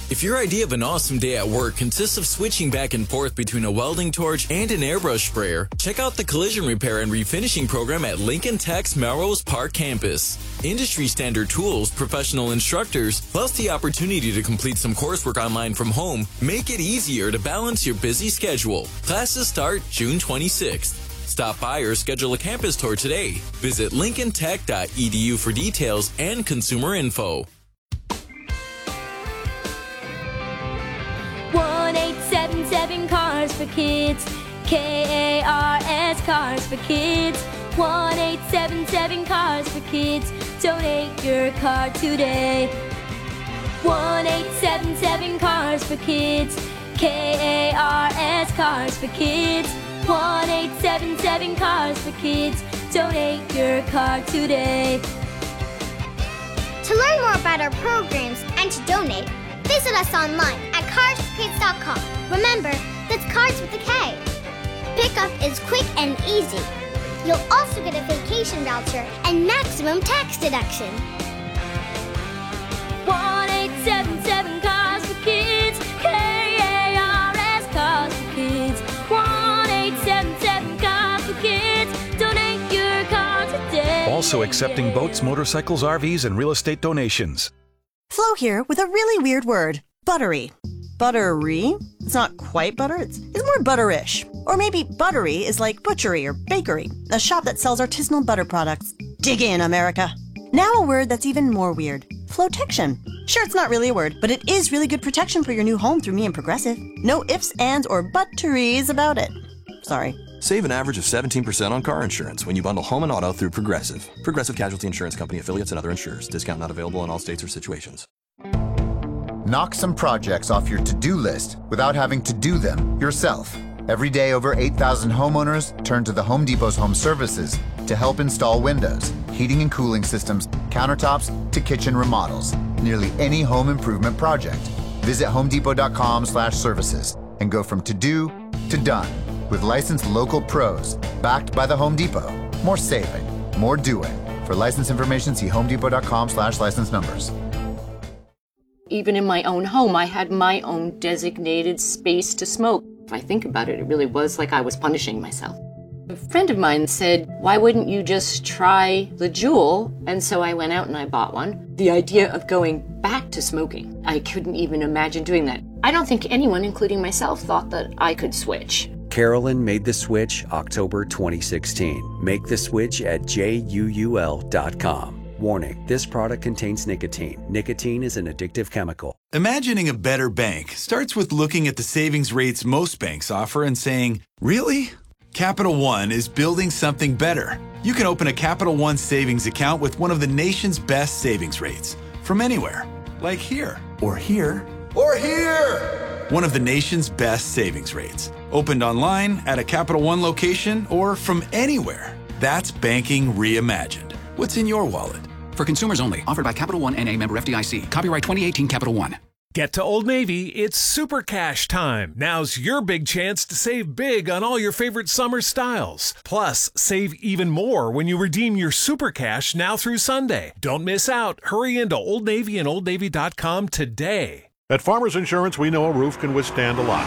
If your idea of an awesome day at work consists of switching back and forth between a welding torch and an airbrush sprayer, check out the collision repair and refinishing program at Lincoln Tech's Melrose Park campus. Industry standard tools, professional instructors, plus the opportunity to complete some coursework online from home make it easier to balance your busy schedule. Classes start June 26th. Stop by or schedule a campus tour today. Visit lincolntech.edu for details and consumer info. 1-877 Cars for Kids. KARS Cars for Kids. 1-877 Cars for Kids. Donate your car today. 1-877 Cars for Kids. KARS Cars for Kids. 1-877 Cars for Kids. Donate your car today. To learn more about our programs and to donate, visit us online at carsforkids.com. Remember, that's Cars with a K. Pickup is quick and easy. You'll also get a vacation voucher and maximum tax deduction. 1-877 Cars for Kids. KARS Cars for Kids. 1-877 Cars for Kids. Donate your car today. Also accepting boats, motorcycles, RVs, and real estate donations. Flo here with a really weird word. Buttery. Buttery? It's not quite butter, it's more butterish. Or maybe buttery is like butchery or bakery, a shop that sells artisanal butter products. Dig in, America. Now a word that's even more weird. Flotection. Sure, it's not really a word, but it is really good protection for your new home through me and Progressive. No ifs, ands, or butteries about it. Sorry. Save an average of 17% on car insurance when you bundle home and auto through Progressive. Progressive Casualty Insurance Company, affiliates, and other insurers. Discount not available in all states or situations. Knock some projects off your to-do list without having to do them yourself. Every day, over 8,000 homeowners turn to the Home Depot's home services to help install windows, heating and cooling systems, countertops, to kitchen remodels. Nearly any home improvement project. Visit homedepot.com/services and go from to-do to done with licensed local pros backed by the Home Depot. More saving, more doing. For license information, see homedepot.com/license numbers. Even in my own home, I had my own designated space to smoke. If I think about it, it really was like I was punishing myself. A friend of mine said, why wouldn't you just try the Juul? And so I went out and I bought one. The idea of going back to smoking, I couldn't even imagine doing that. I don't think anyone, including myself, thought that I could switch. Carolyn made the switch October 2016. Make the switch at JUUL.com. Warning, this product contains nicotine. Nicotine is an addictive chemical. Imagining a better bank starts with looking at the savings rates most banks offer and saying, really? Capital One is building something better. You can open a Capital One savings account with one of the nation's best savings rates from anywhere, like here, or here, or here. One of the nation's best savings rates. Opened online, at a Capital One location, or from anywhere. That's banking reimagined. What's in your wallet? For consumers only. Offered by Capital One N.A. member FDIC. Copyright 2018 Capital One. Get to Old Navy, it's Super Cash time. Now's your big chance to save big on all your favorite summer styles. Plus, save even more when you redeem your Super Cash now through Sunday. Don't miss out. Hurry into Old Navy and OldNavy.com today. At Farmers Insurance, we know a roof can withstand a lot.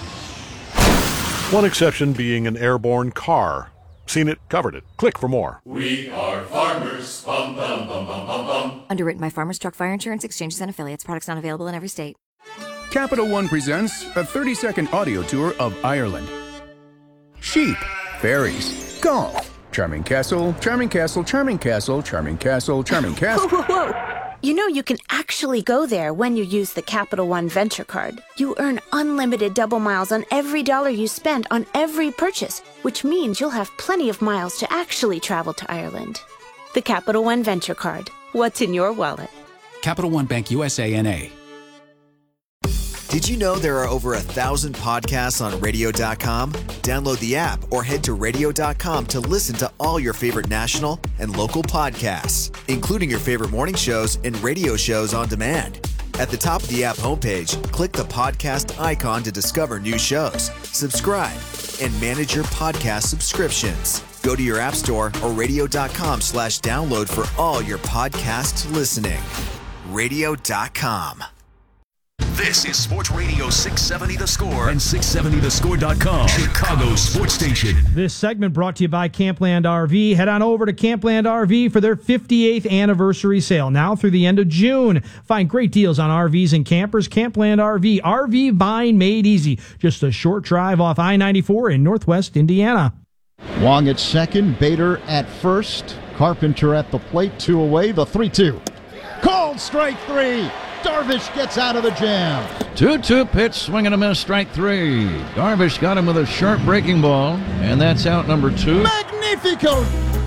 One exception being an airborne car. Seen it, covered it. Click for more. We are farmers. Bum, bum, bum, bum, bum, bum. Underwritten by Farmers Truck Fire Insurance Exchanges and Affiliates. Products not available in every state. Capital One presents a 30-second audio tour of Ireland. Sheep, fairies, golf, charming castle, charming castle, charming castle, charming castle, charming castle. Whoa, whoa, whoa. You know you can actually go there when you use the Capital One Venture Card. You earn unlimited double miles on every dollar you spend on every purchase, which means you'll have plenty of miles to actually travel to Ireland. The Capital One Venture Card. What's in your wallet? Capital One Bank USA N.A. Did you know there are over 1,000 podcasts on radio.com? Download the app or head to radio.com to listen to all your favorite national and local podcasts, including your favorite morning shows and radio shows on demand. At the top of the app homepage, click the podcast icon to discover new shows, subscribe, and manage your podcast subscriptions. Go to your app store or radio.com/download for all your podcast listening. Radio.com. This is Sports Radio 670 The Score and 670thescore.com, Chicago sports station. This segment brought to you by Campland RV. Head on over to Campland RV for their 58th anniversary sale, now through the end of June. Find great deals on RVs and campers. Campland RV. RV buying made easy. Just a short drive off I-94 in Northwest Indiana. Wong at second, Bader at first, Carpenter at the plate, 2 away, the 3-2. Called strike 3. Darvish gets out of the jam. 2-2 pitch, swing and a miss, strike 3. Darvish got him with a sharp breaking ball, and that's out number 2. Magnifico!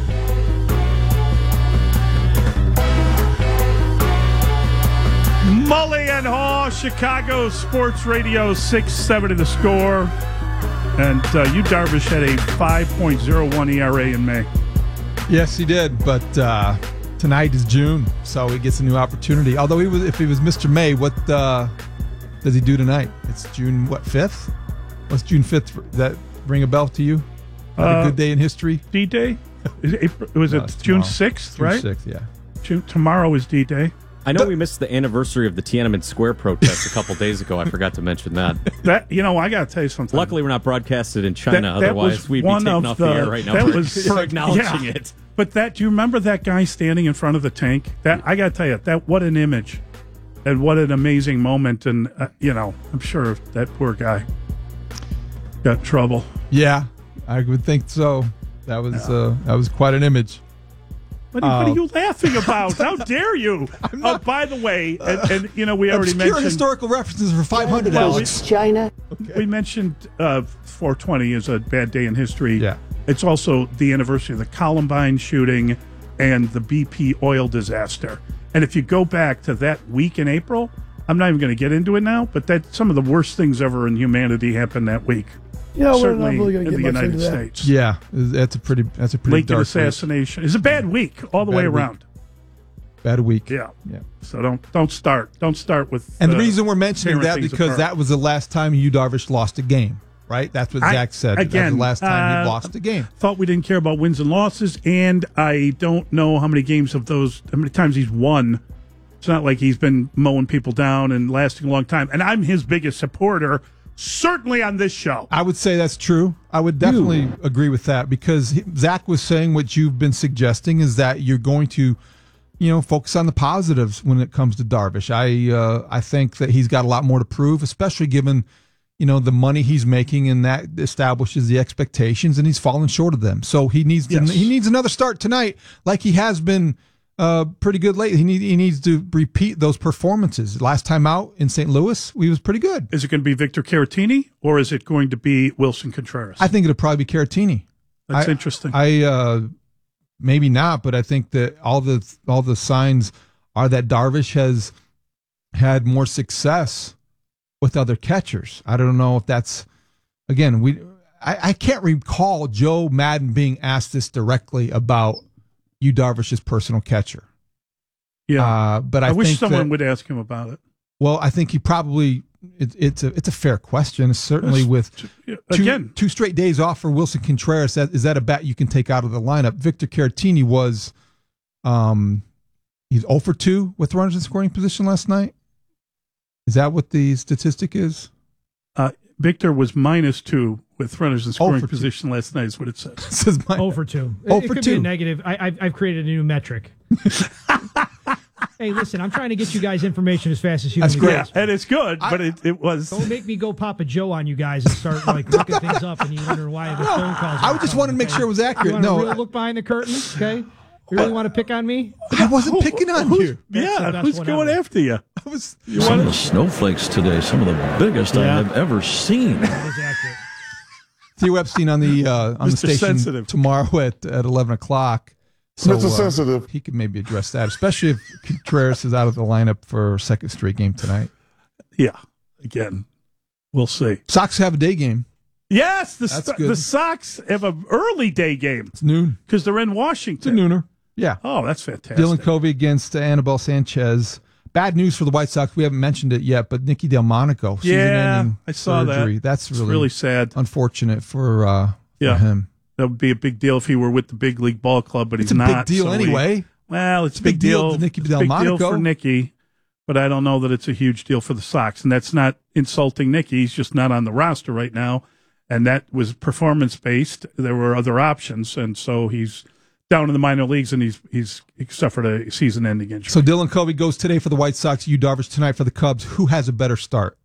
Mully and Haw, Chicago Sports Radio 670 The Score. And you, Darvish, had a 5.01 ERA in May. Yes, he did, but tonight is June, so he gets a new opportunity. Although if he was Mr. May, what does he do tonight? It's June, 5th? What's June 5th? Does that ring a bell to you? A good day in history? D-Day? Was it June 6th, right? June 6th, yeah. Tomorrow is D-Day. I know we missed the anniversary of the Tiananmen Square protest a couple days ago. I forgot to mention that. I got to tell you something. Luckily, we're not broadcasted in China. Otherwise, we'd be taken off the air right now for acknowledging it. But do you remember that guy standing in front of the tank? I got to tell you, what an image. And what an amazing moment. And, I'm sure that poor guy got in trouble. Yeah, I would think so. That was quite an image. What are you laughing about? How dare you? By the way, and we already mentioned historical references for 500. Alex. China. Okay. We mentioned 420 is a bad day in history. Yeah, it's also the anniversary of the Columbine shooting and the BP oil disaster. And if you go back to that week in April, I'm not even going to get into it now, but that some of the worst things ever in humanity happened that week. Yeah, certainly we're not really in the United States. Yeah, that's a pretty Lincoln dark assassination. It's a bad week all the way around. Bad week. Yeah. So don't start with. And the reason we're mentioning that because that was the last time Yu Darvish lost a game, right? That's what Zach said. Again, that was the last time he lost a game. Thought we didn't care about wins and losses, and I don't know how many times he's won. It's not like he's been mowing people down and lasting a long time. And I'm his biggest supporter. Certainly on this show. I would say that's true. I would definitely agree with that because Zach was saying what you've been suggesting is that you're going to, focus on the positives when it comes to Darvish. I think that he's got a lot more to prove, especially given, the money he's making, and that establishes the expectations, and he's fallen short of them. So he needs another start tonight, like he has been pretty good lately. He needs to repeat those performances. Last time out in St. Louis, he was pretty good. Is it going to be Victor Caratini or is it going to be Wilson Contreras? I think it'll probably be Caratini. That's interesting. Maybe not, but I think that all the signs are that Darvish has had more success with other catchers. I don't know if that's I can't recall Joe Madden being asked this directly about Yu Darvish's personal catcher. Yeah, but I wish think someone would ask him about it. Well, I think he probably it's a fair question. Certainly, with two straight days off for Wilson Contreras, is that a bat you can take out of the lineup? Victor Caratini was, he's 0 for 2 with runners in scoring position last night. Is that what the statistic is? Victor was -2 with runners in scoring position last night, is what it says. It says 0 for 2. It could be a negative. I've created a new metric. Hey, listen, I'm trying to get you guys information as fast as humanly possible. That's great. And it's good, but it was... Don't make me go Papa Joe on you guys and start looking things up and you wondering why the phone calls. I just wanted to make sure it was accurate. You want to look behind the curtain, okay? You really want to pick on me? I wasn't picking on you. Who's going after you? Some of the snowflakes today, some of the biggest I have ever seen. That is accurate. Theo Epstein on the station Sensitive. Tomorrow at 11 o'clock. So Mr. Sensitive. He can maybe address that, especially if Contreras is out of the lineup for a second straight game tonight. Yeah, again, we'll see. Sox have a day game. Yes, the Sox have an early day game. It's noon. Because they're in Washington. It's a nooner. Yeah. Oh, that's fantastic. Dylan Covey against Anibal Sanchez. Bad news for the White Sox. We haven't mentioned it yet, but Nicky Delmonico, season-ending I saw surgery. That. That's really sad. Unfortunate for him. That would be a big deal if he were with the big league ball club, but he's not. It's a big deal anyway. Well, it's a big deal. To Nicky Delmonico. Big deal for Nicky. but I don't know that it's a huge deal for the Sox. And that's not insulting Nicky. He's just not on the roster right now. And that was performance-based. There were other options. And so he's down in the minor leagues, and he's suffered a season-ending injury. So Dylan Covey goes today for the White Sox. Yu Darvish tonight for the Cubs. Who has a better start?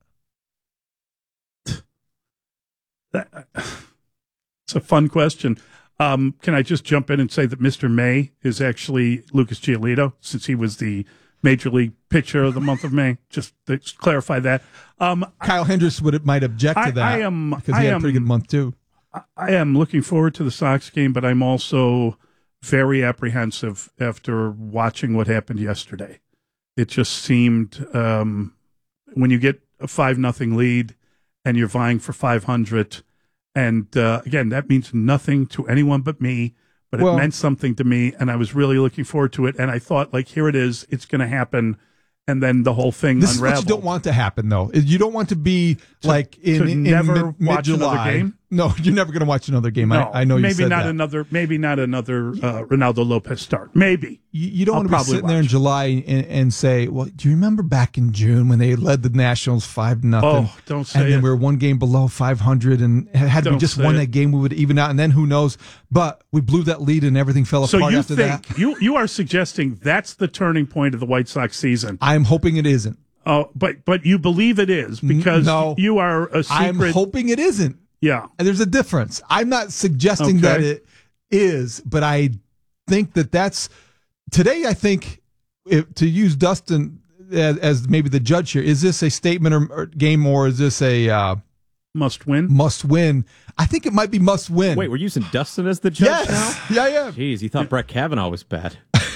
It's a fun question. Can I just jump in and say that Mr. May is actually Lucas Giolito, since he was the Major League pitcher of the month of May? Just to clarify that. Kyle Hendricks might object to that because he had a pretty good month too. I am looking forward to the Sox game, but I'm also very apprehensive after watching what happened yesterday. It just seemed when you get a 5-0 lead and you're vying for 500, and again, that means nothing to anyone but me, but it meant something to me, and I was really looking forward to it, and I thought, like, here it is, it's going to happen, and then the whole thing This unraveled. is what you don't want to happen, though. You don't want to be in never watch mid-July. another game. No, you're never going to watch another game. No, I know you said that. Maybe not another Ronaldo Lopez start. Maybe. You don't want to be sitting there in July and say, well, do you remember back in June when they led the Nationals 5-0? Oh, don't say it. And then we were one game below 500, and had we just won that game, we would even out. And then who knows? But we blew that lead, and everything fell apart after that. So you are suggesting that's the turning point of the White Sox season? I'm hoping it isn't. Oh, but you believe it is because you are a secret. I'm hoping it isn't. Yeah. And there's a difference. I'm not suggesting that it is, but I think that's today. I think to use Dustin as maybe the judge here, is this a statement or game, or is this a must win? Must win. I think it might be must win. Wait, we're using Dustin as the judge now? Yeah, yeah. Jeez, he thought Brett Kavanaugh was bad.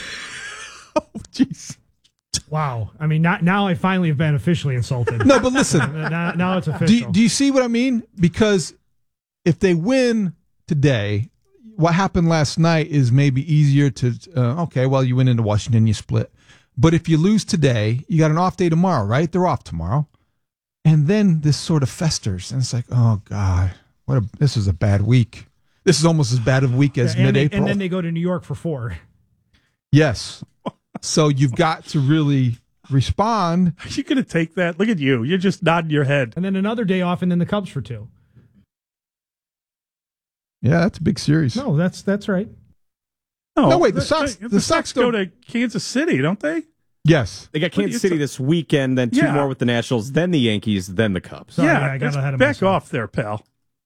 Oh, jeez. Wow. I mean, now I finally have been officially insulted. No, but listen. now it's official. Do you see what I mean? Because if they win today, what happened last night is maybe easier to, you went into Washington, you split. But if you lose today, you got an off day tomorrow, right? They're off tomorrow. And then this sort of festers. And it's like, oh, God, this is a bad week. This is almost as bad of a week as mid-April. And then they go to New York for 4. Yes. So you've got to really respond. Are you going to take that? Look at you. You're just nodding your head. And then another day off, and then the Cubs for 2. Yeah, that's a big series. No, that's right. No, wait. The Sox go to Kansas City, don't they? Yes. They got Kansas City this weekend, then 2 more with the Nationals, then the Yankees, then the Cubs. Sorry, I got ahead of back myself. off there, pal.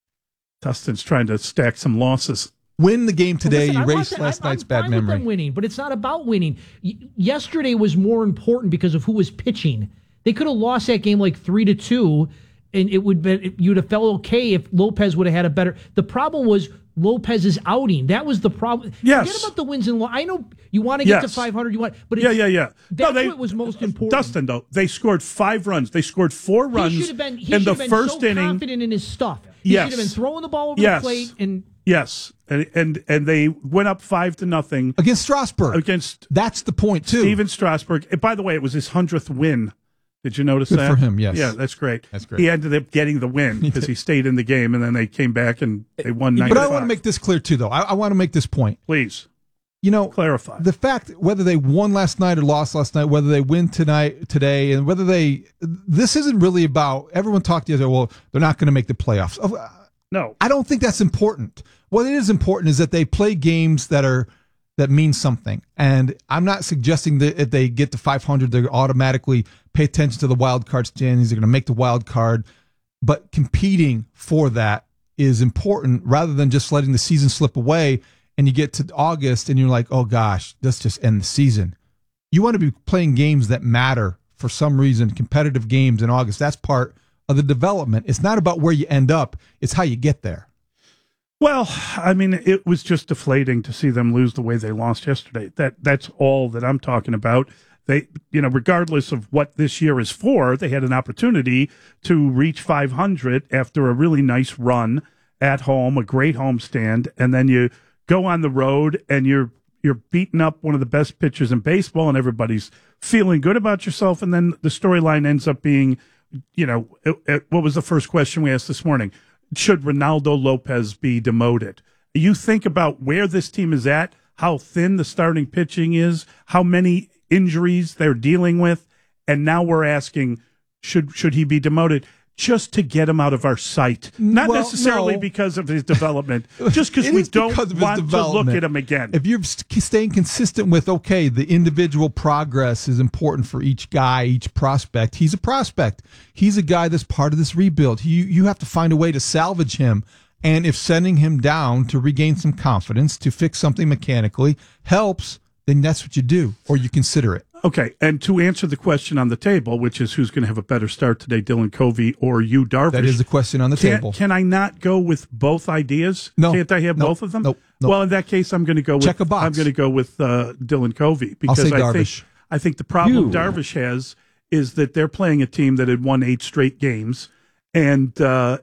Dustin's trying to stack some losses. Win the game today. Listen, erase last night's bad fine memory. With them winning, but it's not about winning. Yesterday was more important because of who was pitching. They could have lost that game like 3-2, and you'd have felt okay if Lopez would have had a better. The problem was Lopez's outing. That was the problem. Yes. Forget about the wins and losses. I know you want to get to 500. But yeah. That's what was most important. Dustin, though, they scored 5 runs. They scored 4 runs in the first inning. Confident in his stuff. He should have been throwing the ball over the plate and. Yes, and they went up 5-0 against Strasburg. That's the point too. Steven Strasburg. And by the way, it was his 100th win. Did you notice Good that? for him? Yes. Yeah, that's great. That's great. He ended up getting the win because he stayed in the game, and then they came back and they won 95. But I want to make this clear too, though. I want to make this point. Please, clarify the fact whether they won last night or lost last night, whether they win today, and whether this isn't really about. Everyone talked the other. Well, they're not going to make the playoffs. No, I don't think that's important. What is important is that they play games that mean something. And I'm not suggesting that if they get to 500, they're automatically pay attention to the wild card standings. They're going to make the wild card, but competing for that is important rather than just letting the season slip away. And you get to August and you're like, oh gosh, let's just end the season. You want to be playing games that matter for some reason, competitive games in August. That's part of the development. It's not about where you end up. It's how you get there. Well, I mean, it was just deflating to see them lose the way they lost yesterday. That's all that I'm talking about. They, regardless of what this year is for, they had an opportunity to reach 500 after a really nice run at home, a great homestand, and then you go on the road and you're beating up one of the best pitchers in baseball, and everybody's feeling good about yourself. And then the storyline ends up being, what was the first question we asked this morning? Should Ronaldo Lopez be demoted? You think about where this team is at, how thin the starting pitching is, how many injuries they're dealing with, and now we're asking, should he be demoted? Just to get him out of our sight. Not necessarily because of his development, just because we don't want to look at him again. If you're staying consistent with, okay, the individual progress is important for each guy, each prospect. He's a prospect. He's a guy that's part of this rebuild. You have to find a way to salvage him. And if sending him down to regain some confidence, to fix something mechanically helps, then that's what you do, or you consider it. Okay, and to answer the question on the table, which is who's going to have a better start today, Dylan Covey or Yu Darvish? That is the question on the table. Can I not go with both ideas? No. Can't I have both of them? Nope. Well, in that case, I'm going to go with check a box. I'm going to go with Dylan Covey because I'll say Darvish. I think the problem Darvish has is that they're playing a team that had won 8 straight games and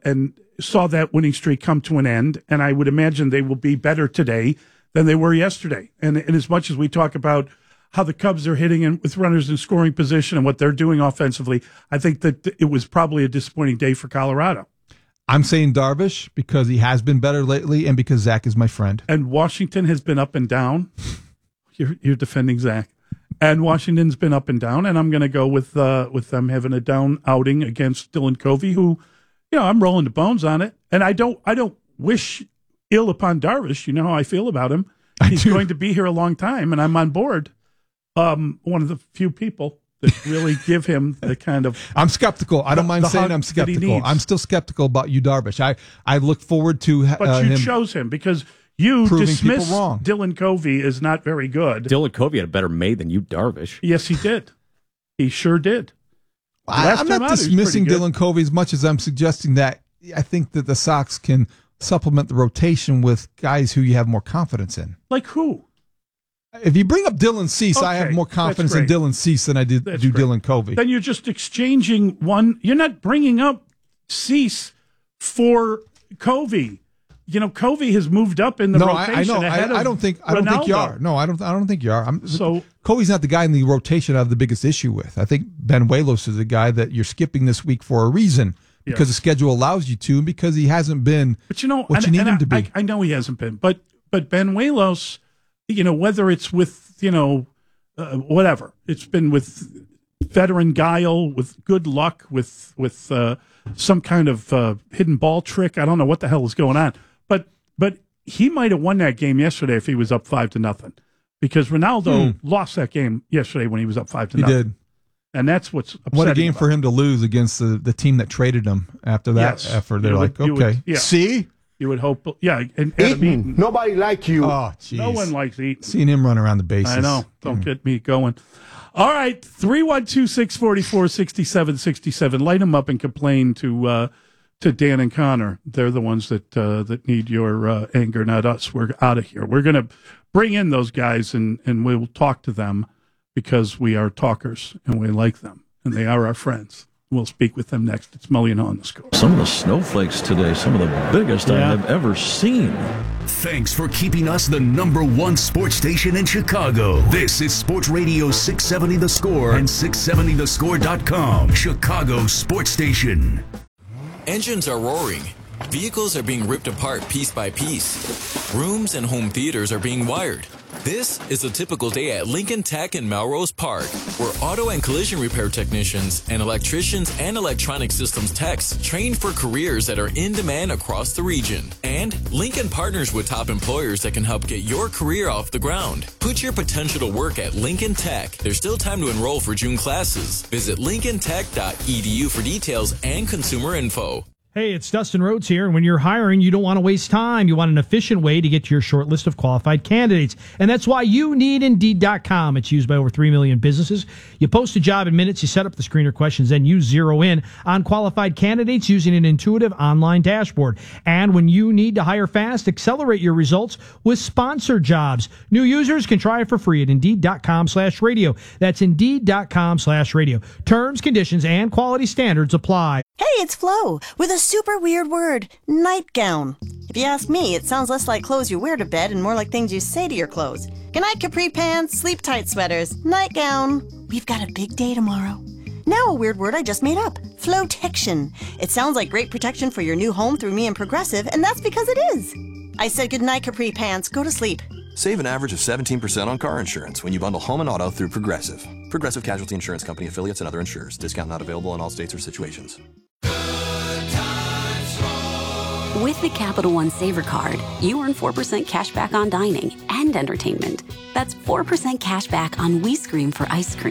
saw that winning streak come to an end, and I would imagine they will be better today than they were yesterday. And as much as we talk about how the Cubs are hitting in, with runners in scoring position and what they're doing offensively, I think that it was probably a disappointing day for Colorado. I'm saying Darvish because he has been better lately and because Zach is my friend. And Washington has been up and down. You're defending Zach. And Washington's been up and down, and I'm going to go with them having a down outing against Dylan Covey, who, I'm rolling the bones on it. And I don't wish ill upon Darvish. You know how I feel about him. He's going to be here a long time, and I'm on board. One of the few people that really give him the kind of... I'm skeptical. I don't mind saying I'm skeptical. I'm still skeptical about Yu Darvish. I look forward to But you him chose him because you dismissed Dylan Covey as not very good. Dylan Covey had a better May than Yu Darvish. Yes, he did. He sure did. I'm not dismissing Dylan Covey as much as I'm suggesting that I think that the Sox can supplement the rotation with guys who you have more confidence in. Like who? If you bring up Dylan Cease, I have more confidence in Dylan Cease than I do Dylan Covey. Then you're just exchanging one. You're not bringing up Cease for Covey. Covey has moved up in the rotation. I don't think you are. No, I don't think you are. Covey's not the guy in the rotation I have the biggest issue with. I think Benuelos is the guy that you're skipping this week for a reason. Because the schedule allows you to, and because he hasn't been what you need him to be. I know he hasn't been, but Benuelos, whether it's with whatever, it's been with veteran guile, with good luck, with some kind of hidden ball trick. I don't know what the hell is going on, but he might have won that game yesterday if he was up 5-0, because Ronaldo lost that game yesterday when he was up 5-0. He did. And that's what's upsetting. What a game for him to lose against the team that traded him after that effort. They're see? You would hope, and Eaton. Nobody like you. Oh, jeez. No one likes Eaton. Seeing him run around the bases. I know. Don't get me going. All right, 312-644-6767. Light them up and complain to Dan and Connor. They're the ones that need your anger, not us. We're out of here. We're going to bring in those guys, and we'll talk to them, because we are talkers and we like them, and they are our friends. We'll speak with them next. It's Mully on the Score. Some of the snowflakes today, some of the biggest I have ever seen. Thanks for keeping us the #1 sports station in Chicago. This is Sports Radio 670 The Score and 670thescore.com, Chicago sports station. Engines are roaring. Vehicles are being ripped apart piece by piece. Rooms and home theaters are being wired. This is a typical day at Lincoln Tech in Melrose Park, where auto and collision repair technicians and electricians and electronic systems techs train for careers that are in demand across the region. And Lincoln partners with top employers that can help get your career off the ground. Put your potential to work at Lincoln Tech. There's still time to enroll for June classes. Visit lincolntech.edu for details and consumer info. Hey, it's Dustin Rhodes here, and when you're hiring, you don't want to waste time. You want an efficient way to get to your short list of qualified candidates, and that's why you need Indeed.com. It's used by over 3 million businesses. You post a job in minutes, you set up the screener questions, then you zero in on qualified candidates using an intuitive online dashboard. And when you need to hire fast, accelerate your results with sponsored jobs. New users can try it for free at Indeed.com/radio. That's Indeed.com/radio. Terms, conditions, and quality standards apply. Hey, it's Flo with a super weird word, nightgown. If you ask me, it sounds less like clothes you wear to bed and more like things you say to your clothes. Good night, capri pants, sleep tight sweaters, nightgown. We've got a big day tomorrow. Now a weird word I just made up, Flotection. It sounds like great protection for your new home through me and Progressive, and that's because it is. I said good night, capri pants, go to sleep. Save an average of 17% on car insurance when you bundle home and auto through Progressive. Progressive Casualty Insurance Company affiliates and other insurers. Discount not available in all states or situations. With the Capital One Savor Card, you earn 4% cash back on dining and entertainment. That's 4% cash back on We Scream for ice cream